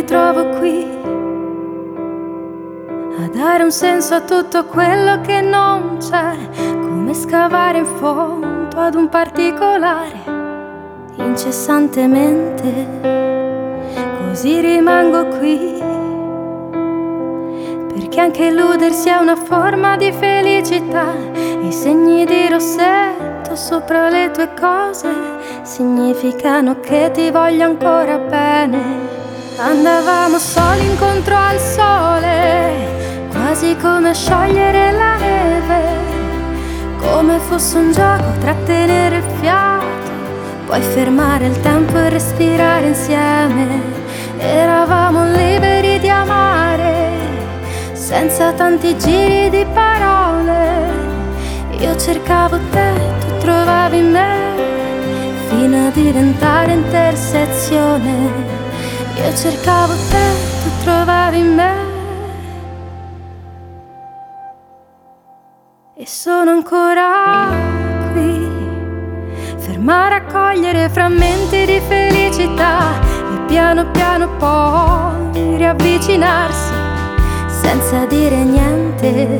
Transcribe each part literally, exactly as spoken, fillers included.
ritrovo qui a dare un senso a tutto quello che non c'è, come scavare in fondo ad un particolare incessantemente. Così rimango qui, perché anche illudersi è una forma di felicità. I segni di rossetto sopra le tue cose significano che ti voglio ancora bene. Andavamo soli incontro al sole, quasi come a sciogliere la neve, come fosse un gioco trattenere il fiato, poi fermare il tempo e respirare insieme. Eravamo liberi di amare, senza tanti giri di parole. Io cercavo te, tu trovavi me, fino a diventare intersezione. Io cercavo te, tu trovavi me, e sono ancora qui, ferma a raccogliere frammenti di felicità e piano piano poi riavvicinarsi senza dire niente.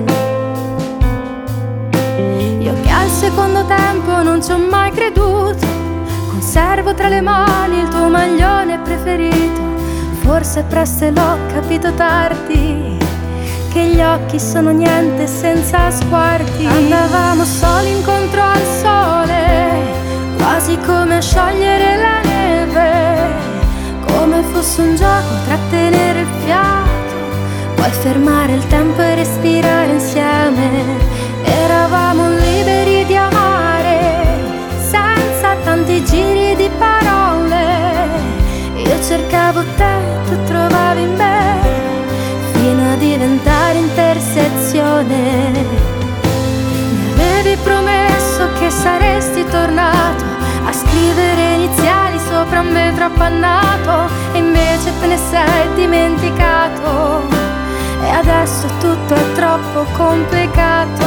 Io che al secondo tempo non ci ho mai creduto, conservo tra le mani il tuo maglione preferito. Forse presto e l'ho capito tardi, che gli occhi sono niente senza sguardi. Andavamo soli incontro al sole, quasi come a sciogliere la neve, come fosse un gioco trattenere il fiato, poi fermare il tempo e respirare insieme. Eravamo liberi di amare, senza tanti giri di parole. Io cercavo te, tu trovavi me, fino a diventare intersezione. Mi avevi promesso che saresti tornato a scrivere iniziali sopra un vetro appannato, e invece te ne sei dimenticato, e adesso tutto è troppo complicato.